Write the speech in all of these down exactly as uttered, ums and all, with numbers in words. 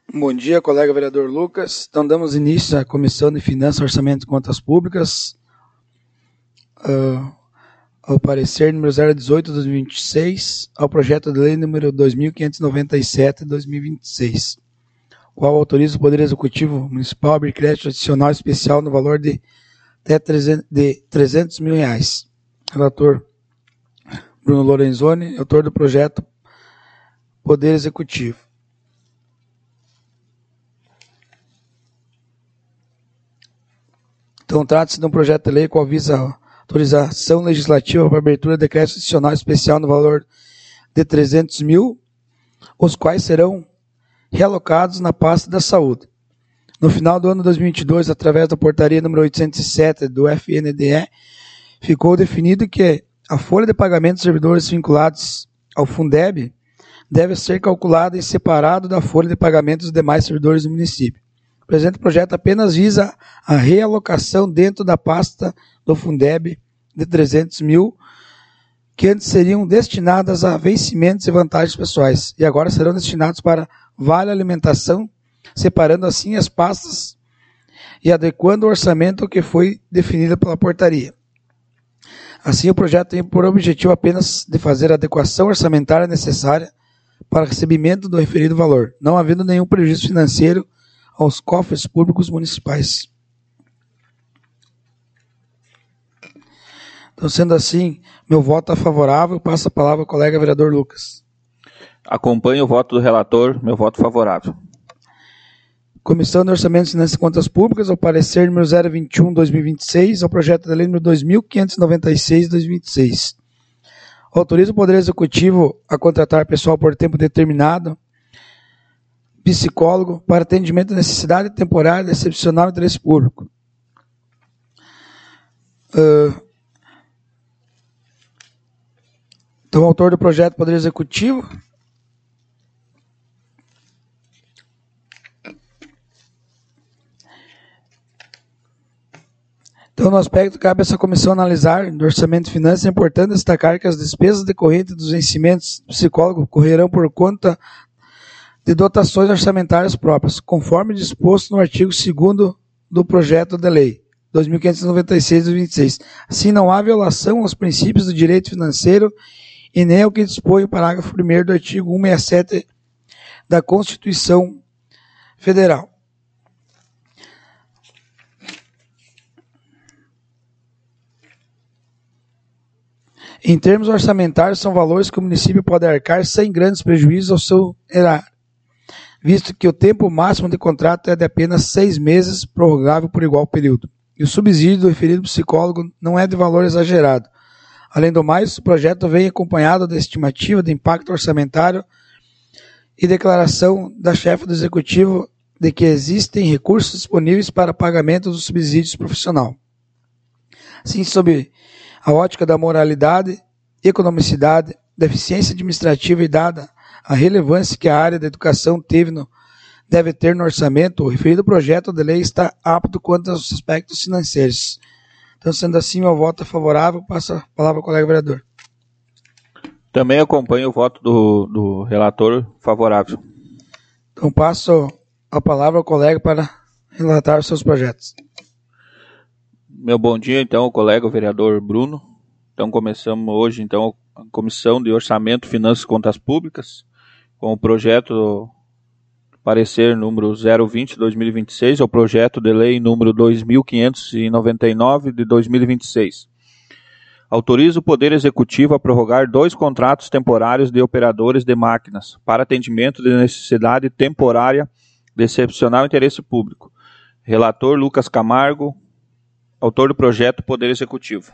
Bom dia, colega vereador Lucas. Então, damos início à Comissão de Finanças, Orçamento e Contas Públicas. Uh, ao parecer número zero dezoito de dois mil e vinte e seis, ao projeto de lei número dois mil quinhentos e noventa e sete de dois mil e vinte e seis, qual autoriza o Poder Executivo Municipal a abrir crédito adicional especial no valor de até trezentos mil reais. Relator Bruno Lorenzoni, autor do projeto Poder Executivo. Então, trata-se de um projeto de lei qual visa autorização legislativa para abertura de crédito adicional especial no valor de trezentos mil, os quais serão realocados na pasta da saúde. No final do ano de dois mil e vinte e dois, através da portaria número oitocentos e sete do F N D E, ficou definido que a folha de pagamento dos servidores vinculados ao Fundeb deve ser calculada em separado da folha de pagamento dos demais servidores do município. O presente projeto apenas visa a realocação dentro da pasta do Fundeb de trezentos mil, que antes seriam destinadas a vencimentos e vantagens pessoais, e agora serão destinados para vale alimentação, separando assim as pastas e adequando o orçamento que foi definido pela portaria. Assim, o projeto tem por objetivo apenas de fazer a adequação orçamentária necessária para recebimento do referido valor, não havendo nenhum prejuízo financeiro aos cofres públicos municipais. Então, sendo assim, meu voto é favorável. Passo a palavra ao colega vereador Lucas. Acompanho o voto do relator, meu voto favorável. Comissão de Orçamento, Finanças e Contas Públicas, ao parecer número zero vinte e um de dois mil e vinte e seis, ao projeto de lei número dois mil quinhentos e noventa e seis de dois mil e vinte e seis. Autoriza o Poder Executivo a contratar pessoal por tempo determinado, psicólogo, para atendimento de necessidade temporária, excepcional e interesse público. Uh, então, o autor do projeto Poder Executivo. Então, no aspecto, cabe a essa comissão analisar do orçamento e finanças, é importante destacar que as despesas decorrentes dos vencimentos do psicólogo correrão por conta de dotações orçamentárias próprias, conforme disposto no artigo segundo do projeto de lei dois mil quinhentos e noventa e seis de dois mil e vinte e seis. Assim, não há violação aos princípios do direito financeiro e nem ao que dispõe o parágrafo primeiro do artigo cento e sessenta e sete da Constituição Federal. Em termos orçamentários, são valores que o município pode arcar sem grandes prejuízos ao seu erário, visto que o tempo máximo de contrato é de apenas seis meses, prorrogável por igual período. E o subsídio do referido psicólogo não é de valor exagerado. Além do mais, o projeto vem acompanhado da estimativa de impacto orçamentário e declaração da chefe do executivo de que existem recursos disponíveis para pagamento dos subsídios profissional. Assim, sob a ótica da moralidade, economicidade, da eficiência administrativa e dada a relevância que a área da educação teve no, deve ter no orçamento, o referido projeto de lei está apto quanto aos aspectos financeiros. Então, sendo assim, meu voto é favorável. Passo a palavra ao colega vereador. Também acompanho o voto do, do relator favorável. Então, passo a palavra ao colega para relatar os seus projetos. Meu bom dia, então, ao colega o vereador Bruno. Então, começamos hoje, então, a Comissão de Orçamento, Finanças e Contas Públicas, com o projeto parecer número zero vinte de dois mil e vinte e seis, ao projeto de lei número dois mil quinhentos e noventa e nove de dois mil e vinte e seis. Autoriza o Poder Executivo a prorrogar dois contratos temporários de operadores de máquinas para atendimento de necessidade temporária de excepcional interesse público. Relator Lucas Camargo, autor do projeto Poder Executivo.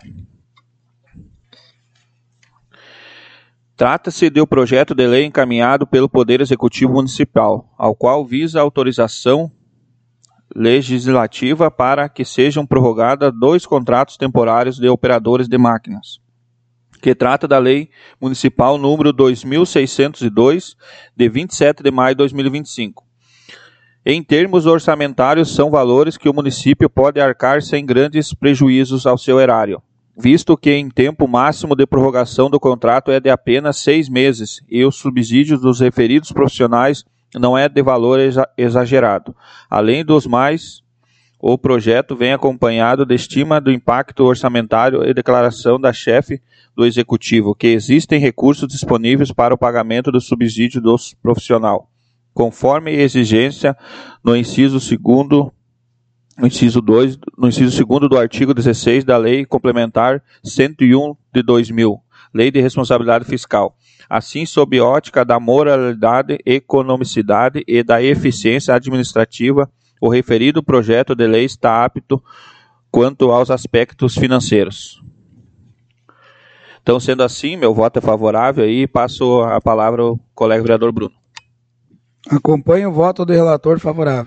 Trata-se de um projeto de lei encaminhado pelo Poder Executivo Municipal, ao qual visa a autorização legislativa para que sejam prorrogados dois contratos temporários de operadores de máquinas, que trata da Lei Municipal número dois mil seiscentos e dois, de vinte e sete de maio de dois mil e vinte e cinco. Em termos orçamentários, são valores que o município pode arcar sem grandes prejuízos ao seu erário, visto que em tempo máximo de prorrogação do contrato é de apenas seis meses e os subsídios dos referidos profissionais não é de valor exa- exagerado. Além dos mais, o projeto vem acompanhado de estima do impacto orçamentário e declaração da chefe do Executivo, que existem recursos disponíveis para o pagamento do subsídio do profissional, conforme exigência no inciso segundo, no inciso dois, no inciso segundo do artigo dezesseis da Lei Complementar cento e um de dois mil, Lei de Responsabilidade Fiscal. Assim, sob ótica da moralidade, economicidade e da eficiência administrativa, o referido projeto de lei está apto quanto aos aspectos financeiros. Então, sendo assim, meu voto é favorável e passo a palavra ao colega vereador Bruno. Acompanho o voto do relator favorável.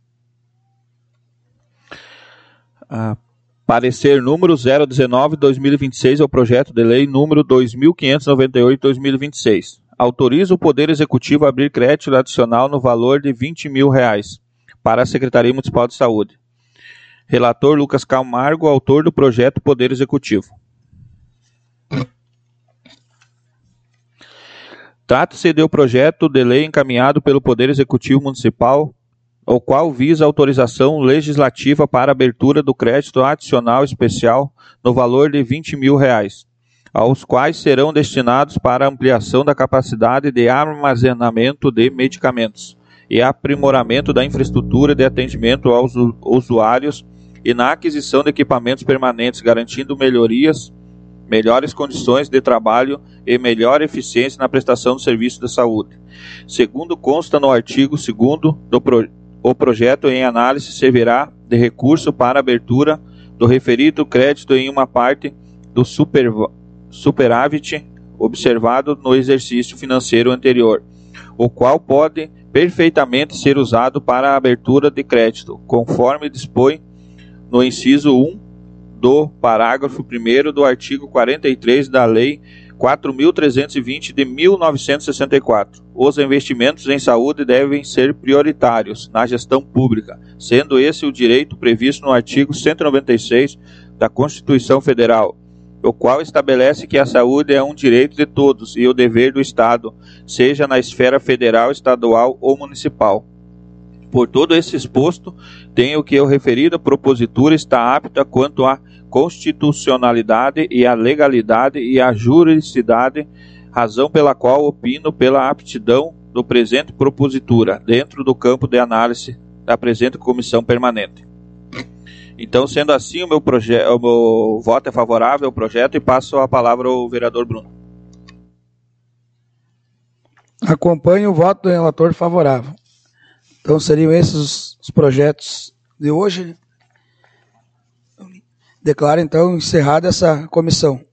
Ah, parecer número zero dezenove barra dois mil e vinte e seis ao projeto de lei número dois mil quinhentos e noventa e oito barra dois mil e vinte e seis. Autoriza o Poder Executivo a abrir crédito adicional no valor de vinte mil reais para a Secretaria Municipal de Saúde. Relator Lucas Camargo, autor do projeto Poder Executivo. Trata-se de um projeto de lei encaminhado pelo Poder Executivo Municipal, o qual visa autorização legislativa para abertura do crédito adicional especial no valor de vinte mil reais, aos quais serão destinados para ampliação da capacidade de armazenamento de medicamentos e aprimoramento da infraestrutura de atendimento aos usuários e na aquisição de equipamentos permanentes, garantindo melhorias, melhores condições de trabalho e melhor eficiência na prestação do serviço de saúde. Segundo consta no artigo segundo do projeto, o projeto em análise servirá de recurso para abertura do referido crédito em uma parte do super, superávit observado no exercício financeiro anterior, o qual pode perfeitamente ser usado para a abertura de crédito, conforme dispõe no inciso um do parágrafo primeiro do artigo quarenta e três da Lei quatro mil trezentos e vinte de mil novecentos e sessenta e quatro. Os investimentos em saúde devem ser prioritários na gestão pública, sendo esse o direito previsto no artigo cento e noventa e seis da Constituição Federal, o qual estabelece que a saúde é um direito de todos e o dever do Estado, seja na esfera federal, estadual ou municipal. Por todo esse exposto, tenho que o referido propositura está apta quanto à constitucionalidade e à legalidade e à juridicidade, razão pela qual opino pela aptidão do presente propositura, dentro do campo de análise da presente comissão permanente. Então, sendo assim, o meu, proje- o meu voto é favorável ao projeto e passo a palavra ao vereador Bruno. Acompanho o voto do relator favorável. Então, seriam esses os, os projetos de hoje. Declaro, então, encerrada essa comissão.